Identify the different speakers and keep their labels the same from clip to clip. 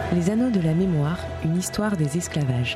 Speaker 1: Les Anneaux de la mémoire, une histoire des esclavages.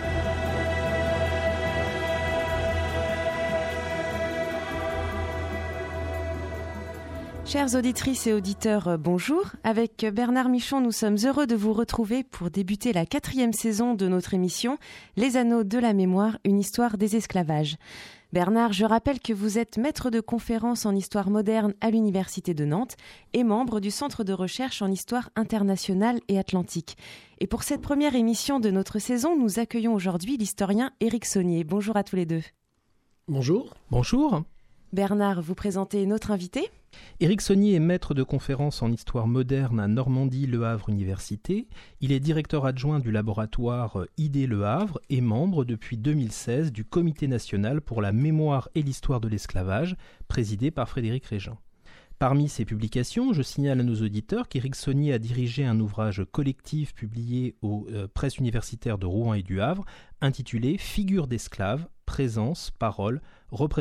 Speaker 1: Chères auditrices et auditeurs, bonjour. Avec Bernard Michon, nous sommes heureux de vous retrouver pour débuter la 4e saison de notre émission Les Anneaux de la mémoire, une histoire des esclavages. Bernard, je rappelle que vous êtes maître de conférences en histoire moderne à l'Université de Nantes et membre du Centre de recherche en histoire internationale et atlantique. Et pour cette première émission de notre saison, nous accueillons aujourd'hui l'historien Éric Saunier. Bonjour à tous les deux.
Speaker 2: Bonjour.
Speaker 3: Bonjour.
Speaker 1: Bernard, vous présentez notre invité ?
Speaker 3: Éric Saunier est maître de conférences en histoire moderne à Normandie-Le Havre Université. Il est directeur adjoint du laboratoire ID Le Havre et membre depuis 2016 du Comité national pour la mémoire et l'histoire de l'esclavage, présidé par Frédéric Régent. Parmi ses publications, je signale à nos auditeurs qu'Éric Saunier a dirigé un ouvrage collectif publié aux presses universitaires de Rouen et du Havre, intitulé « Figures d'esclaves, présence, parole, représentation ».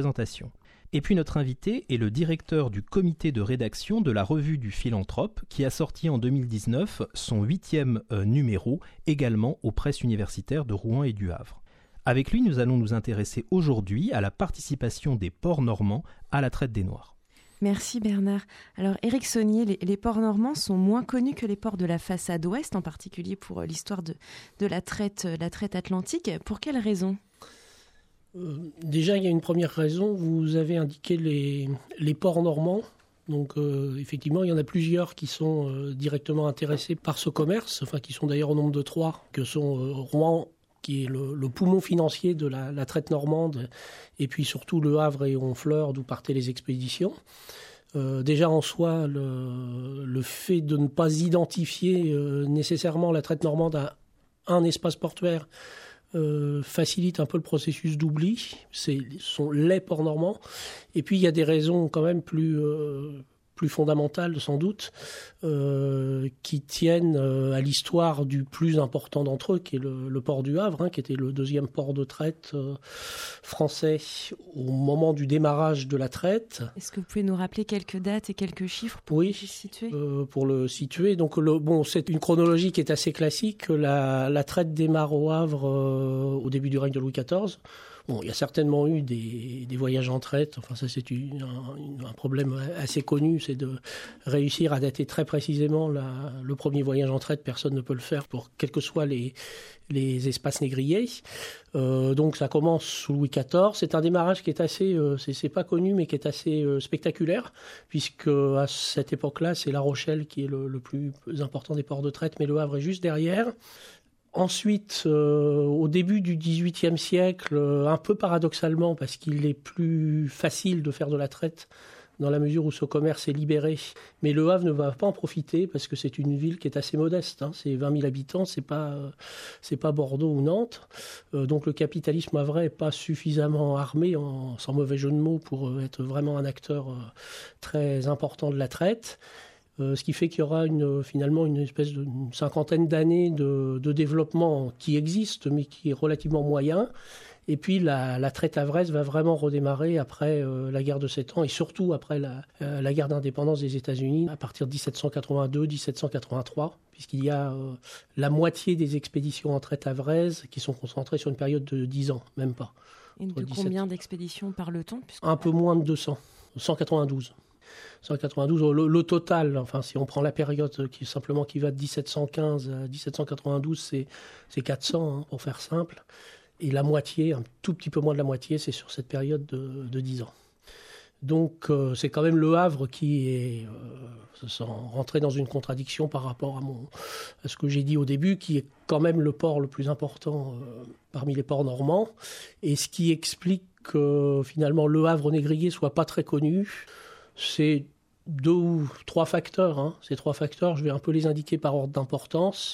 Speaker 3: Et puis notre invité est le directeur du comité de rédaction de la Revue du Philanthrope qui a sorti en 2019 son 8e numéro, également aux presses universitaires de Rouen et du Havre. Avec lui, nous allons nous intéresser aujourd'hui à la participation des ports normands à la traite des Noirs.
Speaker 1: Merci Bernard. Alors Éric Saunier, les ports normands sont moins connus que les ports de la façade ouest, en particulier pour l'histoire de la traite atlantique. Pour quelles raisons ?
Speaker 2: Déjà, il y a une première raison. Vous avez indiqué les ports normands. Donc, effectivement, il y en a plusieurs qui sont directement intéressés par ce commerce, enfin, qui sont d'ailleurs au nombre de 3, que sont Rouen, qui est le poumon financier de la traite normande, et puis surtout Le Havre et Honfleur, d'où partaient les expéditions. Déjà en soi, le fait de ne pas identifier nécessairement la traite normande à un espace portuaire facilite un peu le processus d'oubli. Ce sont les ports normands. Et puis il y a des raisons quand même plus fondamentales sans doute, qui tiennent à l'histoire du plus important d'entre eux, qui est le port du Havre, qui était le 2e port de traite français au moment du démarrage de la traite.
Speaker 1: Est-ce que vous pouvez nous rappeler quelques dates et quelques chiffres pour le situer ?
Speaker 2: Pour le situer. Donc, c'est une chronologie qui est assez classique. La traite démarre au Havre au début du règne de Louis XIV. Bon, il y a certainement eu des voyages en traite. Enfin, ça, c'est un problème assez connu, c'est de réussir à dater très précisément le premier voyage en traite. Personne ne peut le faire pour quels que soient les espaces négriers. Donc, ça commence sous Louis XIV. C'est un démarrage qui est assez, c'est pas connu, mais qui est assez spectaculaire, puisque à cette époque-là, c'est La Rochelle qui est le plus important des ports de traite, mais Le Havre est juste derrière. Ensuite, au début du XVIIIe siècle, un peu paradoxalement, parce qu'il est plus facile de faire de la traite dans la mesure où ce commerce est libéré. Mais Le Havre ne va pas en profiter parce que c'est une ville qui est assez modeste. C'est 20 000 habitants, c'est pas Bordeaux ou Nantes. Donc le capitalisme havrais n'est pas suffisamment armé, sans mauvais jeu de mots, pour être vraiment un acteur très important de la traite. Ce qui fait qu'il y aura finalement une espèce d'une cinquantaine d'années de développement qui existe, mais qui est relativement moyen. Et puis la traite havraise va vraiment redémarrer après la guerre de 7 ans et surtout après la guerre d'indépendance des États-Unis à partir de 1782-1783, puisqu'il y a la moitié des expéditions en traite havraise qui sont concentrées sur une période de 10 ans, même pas.
Speaker 1: Et de combien d'expéditions parle-t-on ?
Speaker 2: Un peu moins de 200, 192. 192, le total, enfin si on prend la période qui va de 1715 à 1792, c'est 400 pour faire simple. Et la moitié, un tout petit peu moins de la moitié, c'est sur cette période de 10 ans. Donc c'est quand même Le Havre qui est, sans rentrer dans une contradiction par rapport à ce que j'ai dit au début, qui est quand même le port le plus important parmi les ports normands. Et ce qui explique que finalement Le Havre-Négrier soit pas très connu, c'est 2 ou 3 facteurs. Ces 3 facteurs, je vais un peu les indiquer par ordre d'importance.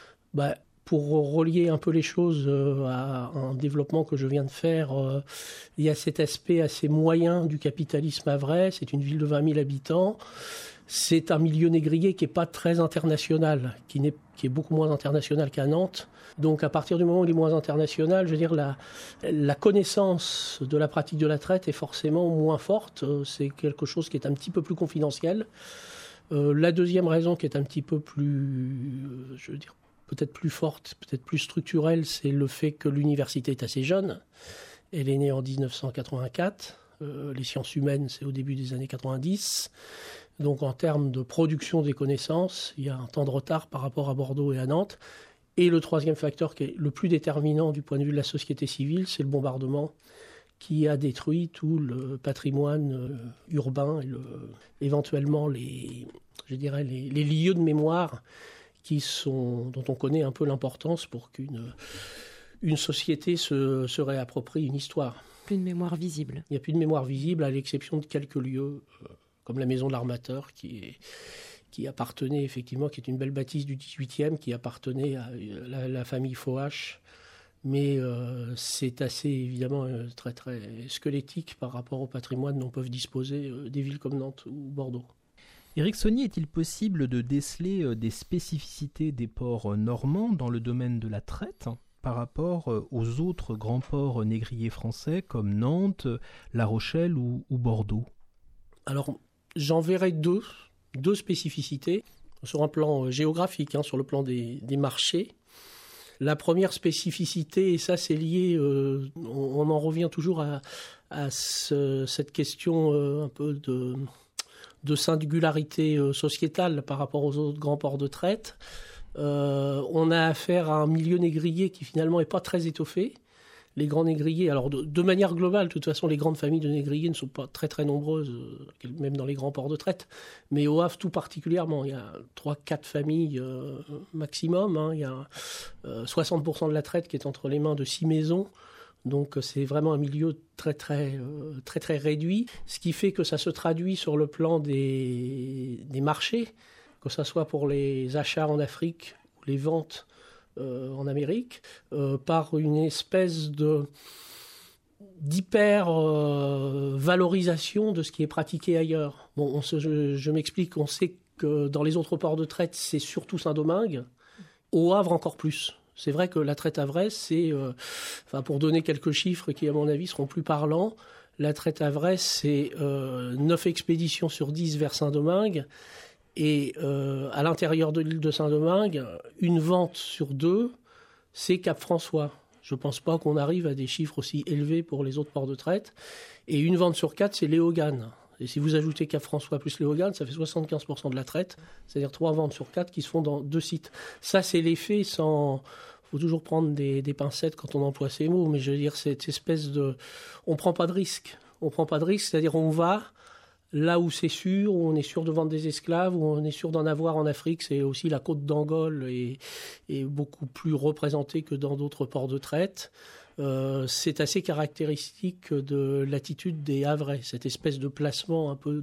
Speaker 2: Pour relier un peu les choses à un développement que je viens de faire, il y a cet aspect assez moyen du capitalisme havrais. C'est une ville de 20 000 habitants. C'est un milieu négrier qui n'est pas très international, qui est beaucoup moins international qu'à Nantes. Donc à partir du moment où il est moins international, je veux dire, la connaissance de la pratique de la traite est forcément moins forte. C'est quelque chose qui est un petit peu plus confidentiel. La deuxième raison qui est un petit peu plus, peut-être plus forte, peut-être plus structurelle, c'est le fait que l'université est assez jeune. Elle est née en 1984. Les sciences humaines, c'est au début des années 90. Donc en termes de production des connaissances, il y a un temps de retard par rapport à Bordeaux et à Nantes. Et le troisième facteur qui est le plus déterminant du point de vue de la société civile, c'est le bombardement qui a détruit tout le patrimoine urbain et éventuellement les lieux de mémoire dont on connaît un peu l'importance pour qu'une société se réapproprie une histoire.
Speaker 1: Plus de mémoire visible.
Speaker 2: Il n'y a plus de mémoire visible à l'exception de quelques lieux, comme la maison de l'Armateur qui appartenait effectivement, qui est une belle bâtisse du XVIIIe, qui appartenait à la famille Foch. Mais c'est assez évidemment très très squelettique par rapport au patrimoine dont peuvent disposer des villes comme Nantes ou Bordeaux.
Speaker 3: Éric Saunier, est-il possible de déceler des spécificités des ports normands dans le domaine de la traite par rapport aux autres grands ports négriers français comme Nantes, La Rochelle ou Bordeaux?
Speaker 2: Alors j'en verrai deux spécificités sur un plan géographique, sur le plan des marchés. La première spécificité, et ça c'est lié, on en revient toujours à cette question un peu de singularité sociétale par rapport aux autres grands ports de traite. On a affaire à un milieu négrier qui finalement n'est pas très étoffé. Les grands négriers, alors de manière globale, de toute façon, les grandes familles de négriers ne sont pas très très nombreuses, même dans les grands ports de traite, mais au Havre tout particulièrement. Il y a 3-4 familles maximum. Il y a 60% de la traite qui est entre les mains de 6 maisons. Donc c'est vraiment un milieu très très réduit, ce qui fait que ça se traduit sur le plan des marchés, que ce soit pour les achats en Afrique ou les ventes en Amérique, par une espèce d'hyper-valorisation de ce qui est pratiqué ailleurs. Bon, je m'explique, on sait que dans les autres ports de traite, c'est surtout Saint-Domingue, au Havre encore plus. C'est vrai que la traite havraise, c'est, pour donner quelques chiffres qui, à mon avis, seront plus parlants, la traite havraise, c'est 9 expéditions sur 10 vers Saint-Domingue. Et à l'intérieur de l'île de Saint-Domingue, une vente sur 2, c'est Cap-François. Je ne pense pas qu'on arrive à des chiffres aussi élevés pour les autres ports de traite. Et une vente sur 4, c'est Léogane. Et si vous ajoutez Cap-François plus Léogane, ça fait 75% de la traite. C'est-à-dire 3 ventes sur 4 qui se font dans 2 sites. Ça, c'est l'effet sans... Il faut toujours prendre des pincettes quand on emploie ces mots. Mais je veux dire, cette espèce de... On ne prend pas de risque. C'est-à-dire on va... Là où c'est sûr, où on est sûr de vendre des esclaves, où on est sûr d'en avoir en Afrique, c'est aussi la côte d'Angole est beaucoup plus représentée que dans d'autres ports de traite. C'est assez caractéristique de l'attitude des Havrais, cette espèce de placement un peu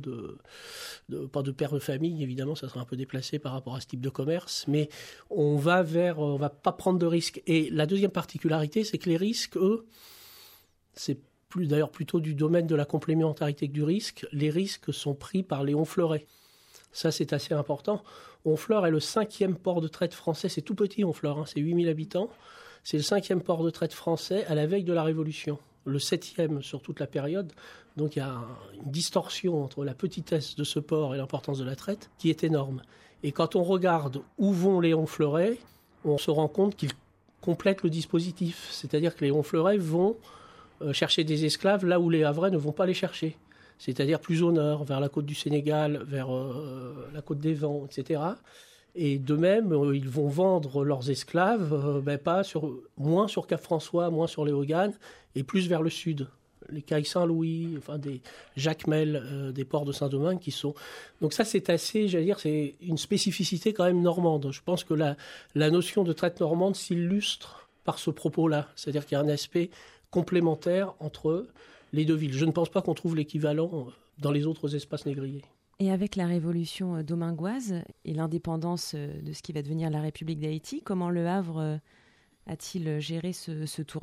Speaker 2: pas de père de famille, évidemment, ça serait un peu déplacé par rapport à ce type de commerce, mais on va pas prendre de risques. Et la deuxième particularité, c'est que les risques, eux, c'est d'ailleurs plutôt du domaine de la complémentarité que du risque, les risques sont pris par les Honfleurais. Ça, c'est assez important. Honfleur est le 5e port de traite français. C'est tout petit, Honfleur, c'est 8000 habitants. C'est le 5e port de traite français à la veille de la Révolution. Le 7e sur toute la période. Donc il y a une distorsion entre la petitesse de ce port et l'importance de la traite qui est énorme. Et quand on regarde où vont les Honfleurais, on se rend compte qu'ils complètent le dispositif. C'est-à-dire que les Honfleurais vont chercher des esclaves là où les Havrais ne vont pas les chercher. C'est-à-dire plus au nord, vers la côte du Sénégal, vers la côte des Vents, etc. Et de même, ils vont vendre leurs esclaves, moins sur Cap-François, moins sur Léogane, et plus vers le sud. Les Cailles Saint-Louis, des Jacmel, des ports de Saint-Domingue qui sont... Donc ça, c'est assez, c'est une spécificité quand même normande. Je pense que la notion de traite normande s'illustre par ce propos-là. C'est-à dire qu'il y a un aspect complémentaire entre les deux villes. Je ne pense pas qu'on trouve l'équivalent dans les autres espaces négriers.
Speaker 1: Et avec la révolution domingoise et l'indépendance de ce qui va devenir la République d'Haïti, comment Le Havre a-t-il géré ce tournant ?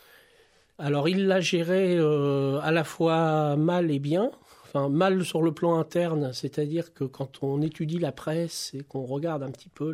Speaker 2: Alors il l'a géré à la fois mal et bien. Enfin, mal sur le plan interne, c'est-à-dire que quand on étudie la presse et qu'on regarde un petit peu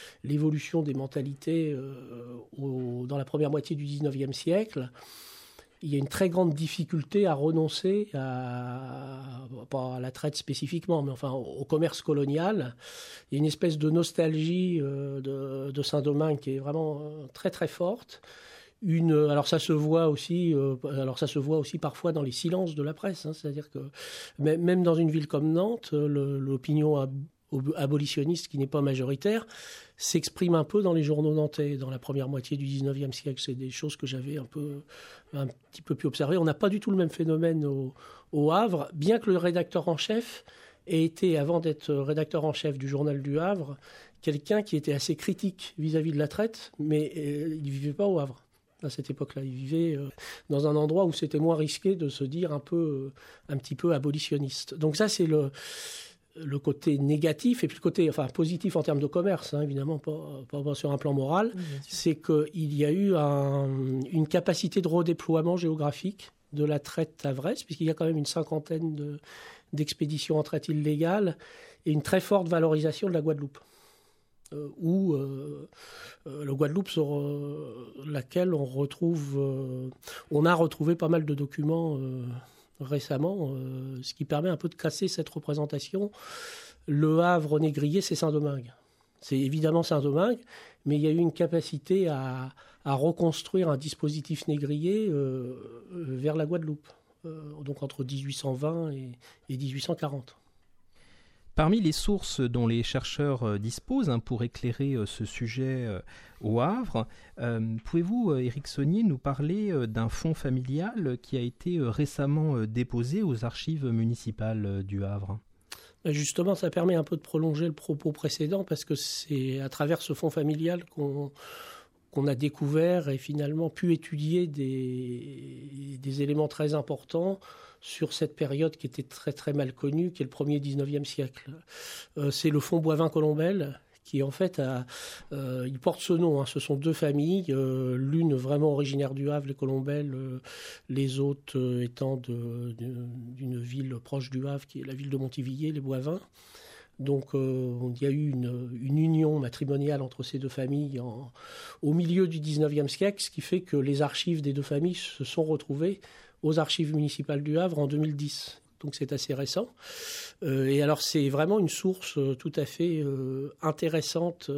Speaker 2: l'évolution des mentalités dans la première moitié du XIXe siècle, il y a une très grande difficulté à renoncer pas à la traite spécifiquement, mais enfin au commerce colonial. Il y a une espèce de nostalgie de Saint-Domingue qui est vraiment très très forte. Alors ça se voit aussi parfois dans les silences de la presse, hein, c'est-à-dire que même dans une ville comme Nantes, l'opinion abolitionniste qui n'est pas majoritaire s'exprime un peu dans les journaux nantais dans la première moitié du 19e siècle. C'est des choses que j'avais un petit peu pu observer. On n'a pas du tout le même phénomène au Havre, bien que le rédacteur en chef ait été, avant d'être rédacteur en chef du journal du Havre, quelqu'un qui était assez critique vis-à-vis de la traite, mais il ne vivait pas au Havre. À cette époque-là, il vivait dans un endroit où c'était moins risqué de se dire un petit peu abolitionniste. Donc ça, c'est le côté négatif, et puis le côté positif en termes de commerce, hein, évidemment, pas sur un plan moral, c'est qu'il y a eu une capacité de redéploiement géographique de la traite havraise, puisqu'il y a quand même une 50aine d'expéditions en traite illégale, et une très forte valorisation de la Guadeloupe. Le Guadeloupe sur laquelle on a retrouvé pas mal de documents récemment, ce qui permet un peu de casser cette représentation. Le Havre négrier, c'est Saint-Domingue. C'est évidemment Saint-Domingue, mais il y a eu une capacité à reconstruire un dispositif négrier vers la Guadeloupe, donc entre 1820 et 1840.
Speaker 3: Parmi les sources dont les chercheurs disposent pour éclairer ce sujet au Havre, pouvez-vous, Éric Saunier, nous parler d'un fonds familial qui a été récemment déposé aux archives municipales du Havre ?
Speaker 2: Justement, ça permet un peu de prolonger le propos précédent, parce que c'est à travers ce fonds familial qu'on a découvert et finalement pu étudier des éléments très importants sur cette période qui était très très mal connue, qui est le premier 19e siècle. C'est le fonds Boivin-Colombel qui en fait il porte ce nom, hein. Ce sont deux familles, l'une vraiment originaire du Havre, les Colombel, les autres étant d'une ville proche du Havre qui est la ville de Montivilliers, les Boivin. Donc il y a eu une union matrimoniale entre ces deux familles au milieu du 19e siècle, ce qui fait que les archives des deux familles se sont retrouvées aux archives municipales du Havre en 2010. Donc c'est assez récent. Et alors c'est vraiment une source tout à fait intéressante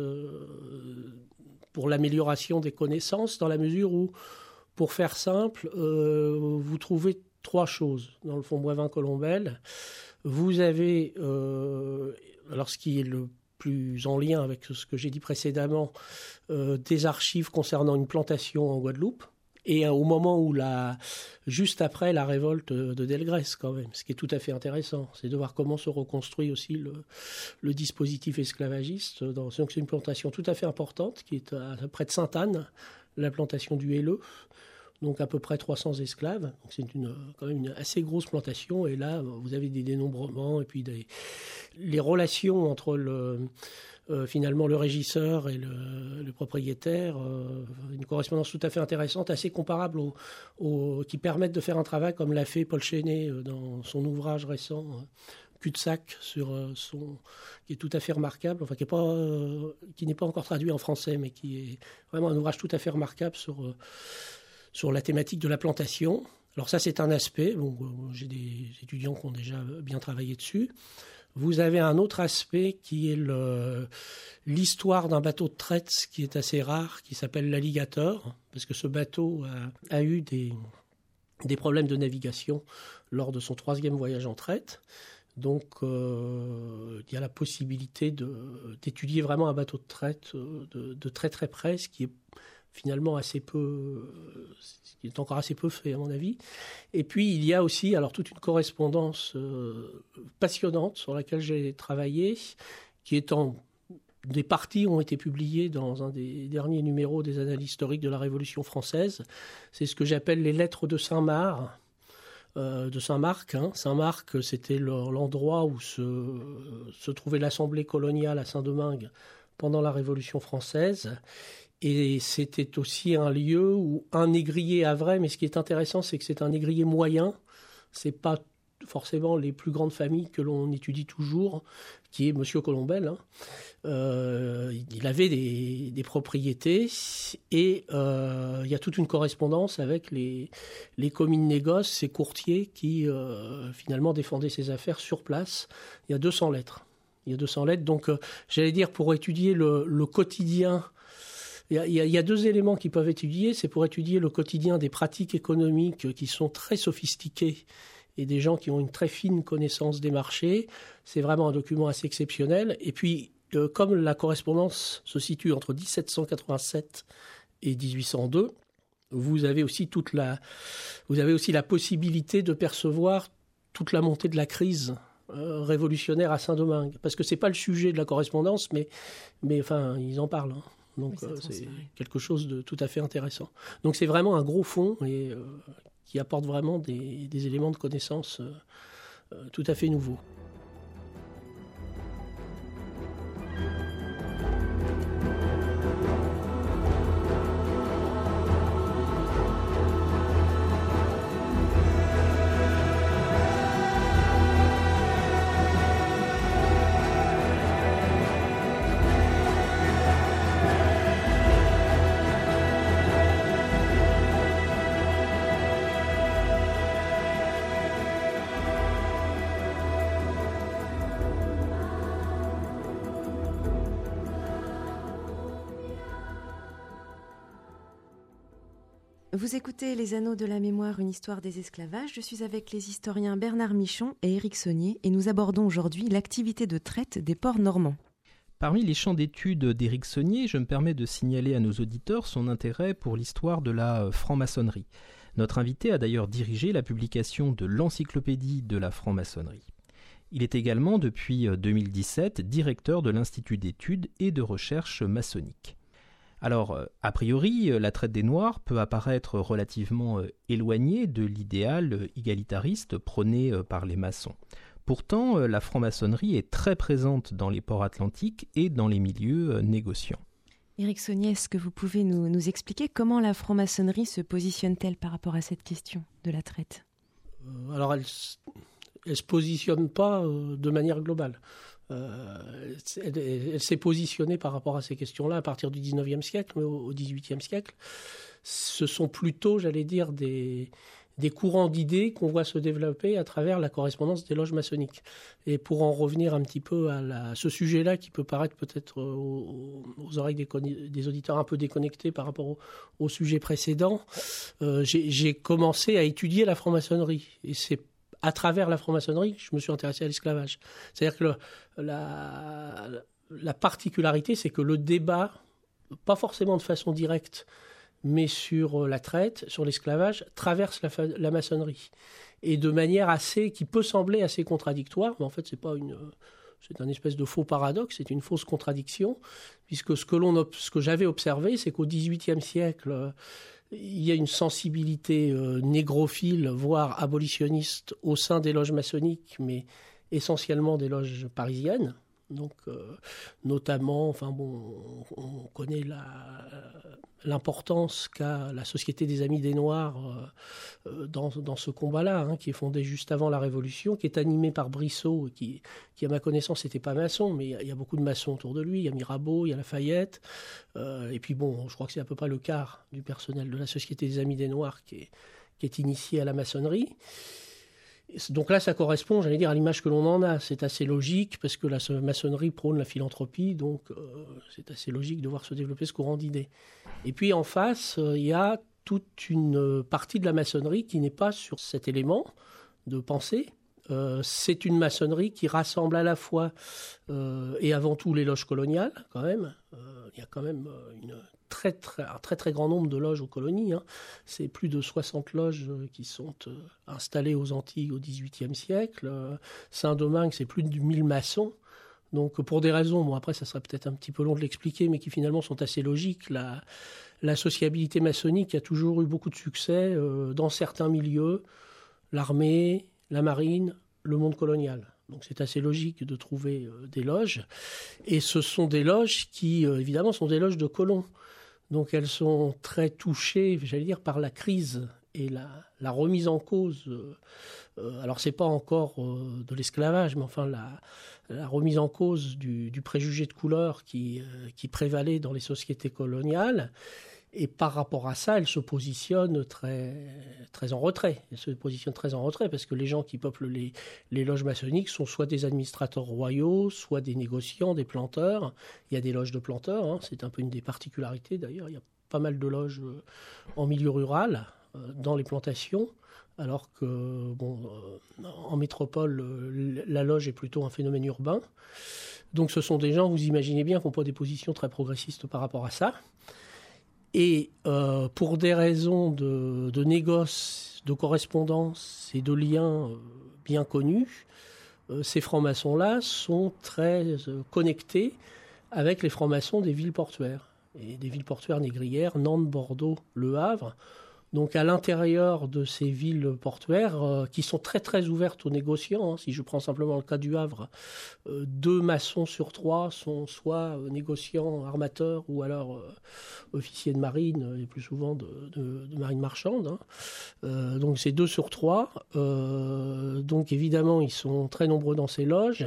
Speaker 2: pour l'amélioration des connaissances, dans la mesure où, pour faire simple, vous trouvez trois choses dans le fonds Boivin-Colombel. Vous avez, alors ce qui est le plus en lien avec ce que j'ai dit précédemment, des archives concernant une plantation en Guadeloupe, et au moment juste après la révolte de Delgrès, quand même, ce qui est tout à fait intéressant, c'est de voir comment se reconstruit aussi le dispositif esclavagiste. Donc c'est une plantation tout à fait importante, qui est près de Sainte-Anne, la plantation du Helleux, donc à peu près 300 esclaves. Donc c'est quand même une assez grosse plantation, et là vous avez des dénombrements, et puis les relations entre finalement le régisseur et le propriétaire, une correspondance tout à fait intéressante, assez comparable qui permettent de faire un travail comme l'a fait Paul Chenet dans son ouvrage récent Cul-de-sac, qui est tout à fait remarquable, enfin qui n'est pas encore traduit en français, mais qui est vraiment un ouvrage tout à fait remarquable sur la thématique de la plantation. Alors ça, c'est un aspect. Bon, j'ai des étudiants qui ont déjà bien travaillé dessus. Vous avez un autre aspect qui est l'histoire d'un bateau de traite qui est assez rare, qui s'appelle l'Alligator, parce que ce bateau a eu des problèmes de navigation lors de son 3e voyage en traite. Donc il y a la possibilité d'étudier vraiment un bateau de traite de très très près, ce qui est finalement ce qui est encore assez peu fait à mon avis. Et puis il y a aussi toute une correspondance passionnante sur laquelle j'ai travaillé, des parties ont été publiées dans un des derniers numéros des Annales historiques de la Révolution française. C'est ce que j'appelle les lettres de Saint-Marc. Saint-Marc, c'était l'endroit où se trouvait l'Assemblée coloniale à Saint-Domingue pendant la Révolution française. Et c'était aussi un lieu où un négrier havrais, mais ce qui est intéressant, c'est que c'est un négrier moyen. C'est pas forcément les plus grandes familles que l'on étudie toujours, qui est Monsieur Colombel. Il avait des propriétés et il y a toute une correspondance avec les commis de négoce, ces courtiers qui finalement défendaient ses affaires sur place. Il y a 200 lettres. Donc j'allais dire, pour étudier le quotidien, il y a 2 éléments qui peuvent étudier. C'est pour étudier le quotidien des pratiques économiques qui sont très sophistiquées et des gens qui ont une très fine connaissance des marchés. C'est vraiment un document assez exceptionnel. Et puis, comme la correspondance se situe entre 1787 et 1802, vous avez aussi la possibilité de percevoir toute la montée de la crise révolutionnaire à Saint-Domingue. Parce que c'est pas le sujet de la correspondance, mais enfin, ils en parlent. Donc c'est quelque chose de tout à fait intéressant. Donc c'est vraiment un gros fond et qui apporte vraiment des éléments de connaissance tout à fait nouveaux.
Speaker 1: Vous écoutez Les Anneaux de la Mémoire, une histoire des esclavages. Je suis avec les historiens Bernard Michon et Éric Saunier et nous abordons aujourd'hui l'activité de traite des ports normands.
Speaker 3: Parmi les champs d'études d'Éric Saunier, je me permets de signaler à nos auditeurs son intérêt pour l'histoire de la franc-maçonnerie. Notre invité a d'ailleurs dirigé la publication de l'Encyclopédie de la franc-maçonnerie. Il est également, depuis 2017, directeur de l'Institut d'études et de recherche maçonnique. Alors, a priori, la traite des Noirs peut apparaître relativement éloignée de l'idéal égalitariste prôné par les maçons. Pourtant, la franc-maçonnerie est très présente dans les ports atlantiques et dans les milieux négociants.
Speaker 1: Éric Saunier, est-ce que vous pouvez nous expliquer comment la franc-maçonnerie se positionne-t-elle par rapport à cette question de la traite ?
Speaker 2: Alors, elle ne se positionne pas de manière globale. Elle s'est positionnée par rapport à ces questions-là à partir du 19e siècle, mais au 18e siècle. Ce sont plutôt, j'allais dire, des courants d'idées qu'on voit se développer à travers la correspondance des loges maçonniques. Et pour en revenir un petit peu à ce sujet-là qui peut paraître peut-être aux oreilles des auditeurs un peu déconnectés par rapport au sujet précédent, j'ai commencé à étudier la franc-maçonnerie. Et c'est à travers la franc-maçonnerie que je me suis intéressé à l'esclavage. C'est-à-dire que la particularité, c'est que le débat, pas forcément de façon directe, mais sur la traite, sur l'esclavage, traverse la maçonnerie. Et de manière qui peut sembler assez contradictoire, mais en fait, c'est un espèce de faux paradoxe, c'est une fausse contradiction, puisque ce que j'avais observé, c'est qu'au XVIIIe siècle, il y a une sensibilité négrophile, voire abolitionniste, au sein des loges maçonniques, mais essentiellement des loges parisiennes. Donc, notamment, on connaît l'importance qu'a la Société des Amis des Noirs dans ce combat-là, qui est fondé juste avant la Révolution, qui est animé par Brissot, qui à ma connaissance n'était pas maçon, mais il y a beaucoup de maçons autour de lui. Il y a Mirabeau, il y a Lafayette, et puis je crois que c'est à peu près le quart du personnel de la Société des Amis des Noirs qui est initié à la maçonnerie. Donc là, ça correspond, j'allais dire, à l'image que l'on en a. C'est assez logique, parce que la maçonnerie prône la philanthropie, donc c'est assez logique de voir se développer ce courant d'idées. Et puis en face, il y a toute une partie de la maçonnerie qui n'est pas sur cet élément de pensée. C'est une maçonnerie qui rassemble à la fois et avant tout les loges coloniales, quand même. Il y a quand même un très très grand nombre de loges aux colonies. C'est plus de 60 loges qui sont installées aux Antilles au XVIIIe siècle. Saint-Domingue, c'est plus de 1000 maçons. Donc pour des raisons, après ça serait peut-être un petit peu long de l'expliquer, mais qui finalement sont assez logiques. La sociabilité maçonnique a toujours eu beaucoup de succès dans certains milieux, l'armée, la marine, le monde colonial. Donc c'est assez logique de trouver des loges. Et ce sont des loges qui, évidemment, sont des loges de colons. Donc elles sont très touchées, j'allais dire, par la crise et la remise en cause, alors c'est pas encore de l'esclavage, mais enfin la remise en cause du préjugé de couleur qui prévalait dans les sociétés coloniales. Et par rapport à ça, elle se positionne très, très en retrait. Elle se positionne très en retrait parce que les gens qui peuplent les loges maçonniques sont soit des administrateurs royaux, soit des négociants, des planteurs. Il y a des loges de planteurs, hein. C'est un peu une des particularités d'ailleurs. Il y a pas mal de loges en milieu rural, dans les plantations, alors que en métropole, la loge est plutôt un phénomène urbain. Donc ce sont des gens, vous imaginez bien, qui n'ont pas des positions très progressistes par rapport à ça. Et pour des raisons de négoce, de correspondance et de liens bien connus, ces francs-maçons-là sont très connectés avec les francs-maçons des villes portuaires. Et des villes portuaires négrières, Nantes, Bordeaux, Le Havre. Donc à l'intérieur de ces villes portuaires qui sont très très ouvertes aux négociants, hein. Si je prends simplement le cas du Havre, 2 maçons sur 3 sont soit négociants, armateurs ou alors officiers de marine, et plus souvent de marine marchande, hein. Donc c'est 2 sur 3. Donc évidemment ils sont très nombreux dans ces loges.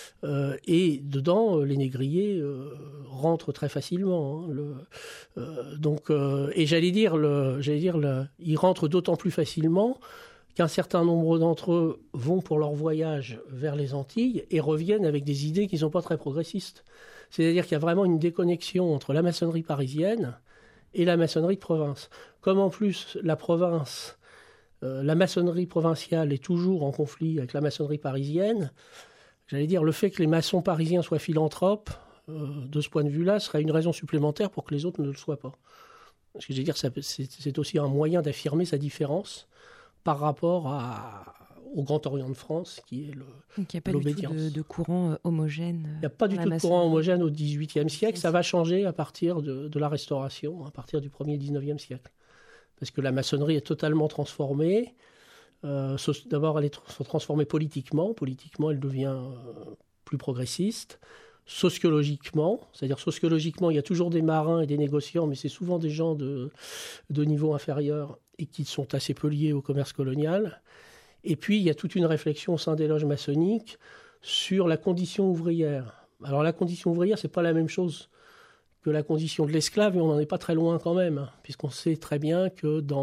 Speaker 2: Et dedans, les négriers rentrent très facilement, hein. Et j'allais dire, ils rentrent d'autant plus facilement qu'un certain nombre d'entre eux vont pour leur voyage vers les Antilles et reviennent avec des idées qui ne sont pas très progressistes. C'est-à-dire qu'il y a vraiment une déconnexion entre la maçonnerie parisienne et la maçonnerie de province. Comme en plus la province, la maçonnerie provinciale est toujours en conflit avec la maçonnerie parisienne, j'allais dire, le fait que les maçons parisiens soient philanthropes, de ce point de vue-là, serait une raison supplémentaire pour que les autres ne le soient pas. Parce que je veux dire, c'est aussi un moyen d'affirmer sa différence par rapport au Grand Orient de France, qui est l'obédience.
Speaker 1: Donc il n'y a pas du tout de courant homogène.
Speaker 2: Il n'y a pas du tout de courant homogène au XVIIIe siècle. Ça va changer à partir de la Restauration, à partir du 1er XIXe siècle. Parce que la maçonnerie est totalement transformée. D'abord, elle est transformée politiquement. Politiquement, elle devient plus progressiste. Sociologiquement, c'est-à-dire sociologiquement, il y a toujours des marins et des négociants, mais c'est souvent des gens de niveau inférieur et qui sont assez peu liés au commerce colonial. Et puis, il y a toute une réflexion au sein des loges maçonniques sur la condition ouvrière. Alors, la condition ouvrière, c'est pas la même chose que la condition de l'esclave, et on n'en est pas très loin quand même, hein, puisqu'on sait très bien que dans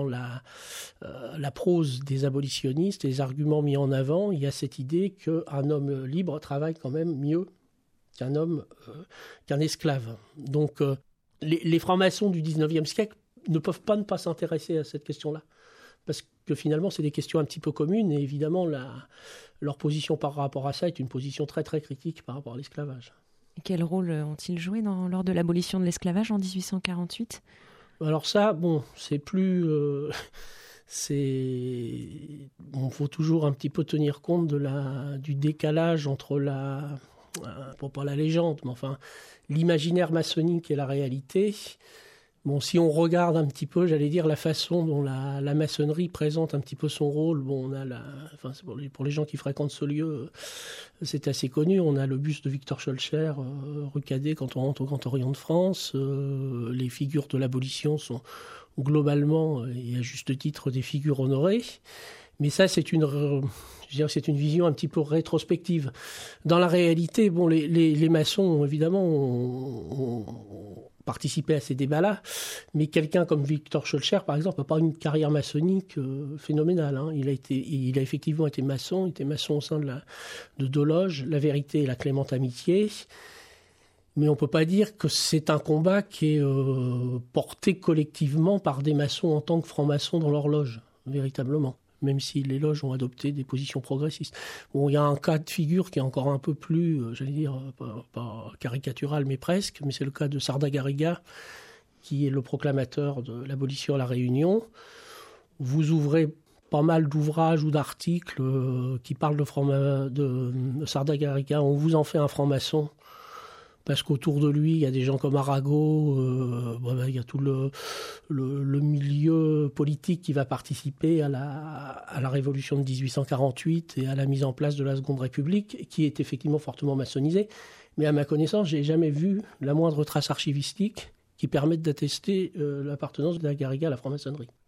Speaker 2: la prose des abolitionnistes, les arguments mis en avant, il y a cette idée qu'un homme libre travaille quand même mieux qu'un esclave. Donc les francs-maçons du 19e siècle ne peuvent pas ne pas s'intéresser à cette question-là, parce que finalement c'est des questions un petit peu communes, et évidemment leur position par rapport à ça est une position très très critique par rapport à l'esclavage.
Speaker 1: Et quel rôle ont-ils joué lors de l'abolition de l'esclavage en 1848 ?
Speaker 2: Alors ça, c'est plus... faut toujours un petit peu tenir compte du décalage entre pas la légende, mais enfin l'imaginaire maçonnique et la réalité. Si on regarde un petit peu, j'allais dire, la façon dont la maçonnerie présente un petit peu son rôle, on a pour les gens qui fréquentent ce lieu, c'est assez connu. On a le buste de Victor Schœlcher, rue Cadet, quand on rentre au Grand Orient de France. Les figures de l'abolition sont globalement, et à juste titre, des figures honorées. Mais ça, c'est une vision un petit peu rétrospective. Dans la réalité, les maçons, évidemment, ont participé à ces débats-là, mais quelqu'un comme Victor Schœlcher, par exemple, n'a pas une carrière maçonnique phénoménale, hein. Il a effectivement été maçon, il était maçon au sein de 2 loges, La Vérité et la Clémente Amitié. Mais on ne peut pas dire que c'est un combat qui est porté collectivement par des maçons en tant que francs-maçons dans leur loge, véritablement. Même si les loges ont adopté des positions progressistes. Il y a un cas de figure qui est encore un peu plus, j'allais dire, pas caricatural, mais presque, mais c'est le cas de Sarda-Garriga, qui est le proclamateur de l'abolition à La Réunion. Vous ouvrez pas mal d'ouvrages ou d'articles qui parlent de Sarda-Garriga. On vous en fait un franc-maçon. Parce qu'autour de lui, il y a des gens comme Arago, il y a tout le milieu politique qui va participer à la révolution de 1848 et à la mise en place de la Seconde République, qui est effectivement fortement maçonnisée. Mais à ma connaissance, je n'ai jamais vu la moindre trace archivistique qui permette d'attester l'appartenance de la Garriga à la franc-maçonnerie.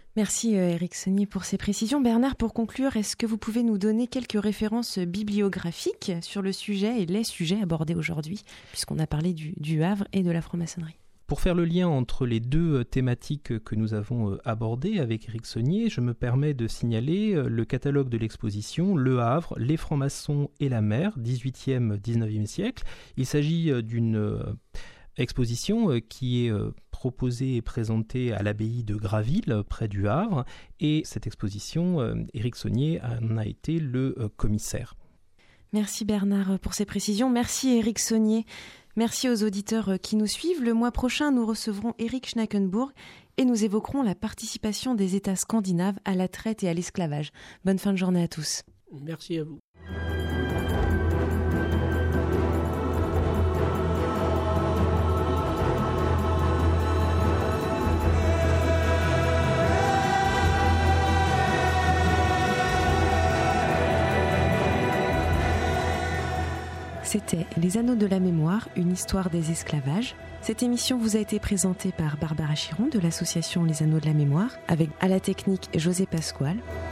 Speaker 1: Merci Éric Saunier pour ces précisions. Bernard, pour conclure, est-ce que vous pouvez nous donner quelques références bibliographiques sur le sujet et les sujets abordés aujourd'hui, puisqu'on a parlé du Havre et de la franc-maçonnerie ?
Speaker 3: Pour faire le lien entre les deux thématiques que nous avons abordées avec Éric Saunier, je me permets de signaler le catalogue de l'exposition Le Havre, les francs-maçons et la mer, 18e-19e siècle. Il s'agit d'une exposition qui est proposée et présentée à l'abbaye de Graville, près du Havre. Et cette exposition, Éric Saunier en a été le commissaire.
Speaker 1: Merci Bernard pour ces précisions. Merci Éric Saunier. Merci aux auditeurs qui nous suivent. Le mois prochain, nous recevrons Eric Schnackenburg et nous évoquerons la participation des États scandinaves à la traite et à l'esclavage. Bonne fin de journée à tous.
Speaker 2: Merci à vous.
Speaker 1: C'était Les Anneaux de la Mémoire, une histoire des esclavages. Cette émission vous a été présentée par Barbara Chiron de l'association Les Anneaux de la Mémoire, avec à la technique José Pasquale.